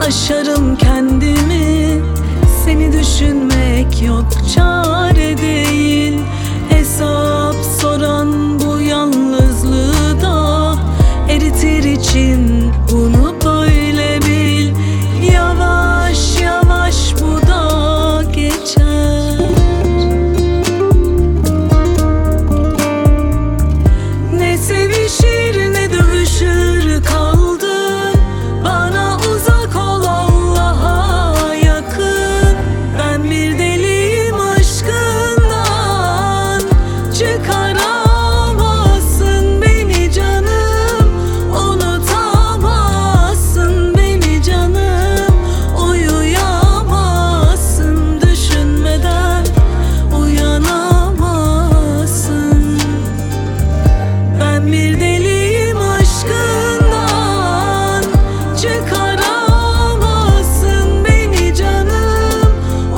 aşarım kendimi. Seni düşünmek yok, çare değil. Hesap soran bu yalnızlığı da eritir için, bunu böyle bil. Yavaş yavaş bu da geçer. Ne sevişir ne dövüşür kaldı, bana uzak ol, Allah'a yakın. Ben bir deliyim aşkından, çıkaramazsın beni canım. Unutamazsın beni canım. Uyuyamazsın düşünmeden, uyanamazsın. Ben bir deliyim aşkından, çıkaramazsın beni canım.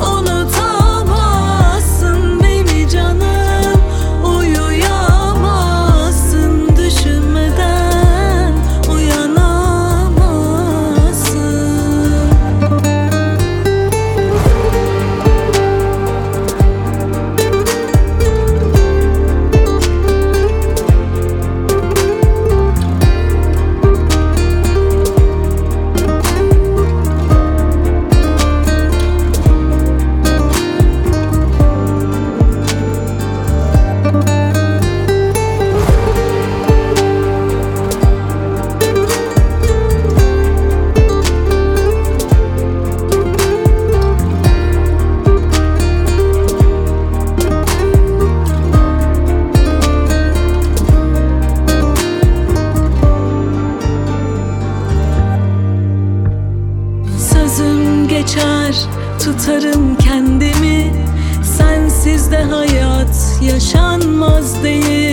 Unutamazsın beni canım. Uyuyamazsın düşünmeden, uyanamazsın. Sözüm geçer, tutarım kendimi. Sensiz de hayat yaşanmaz değil.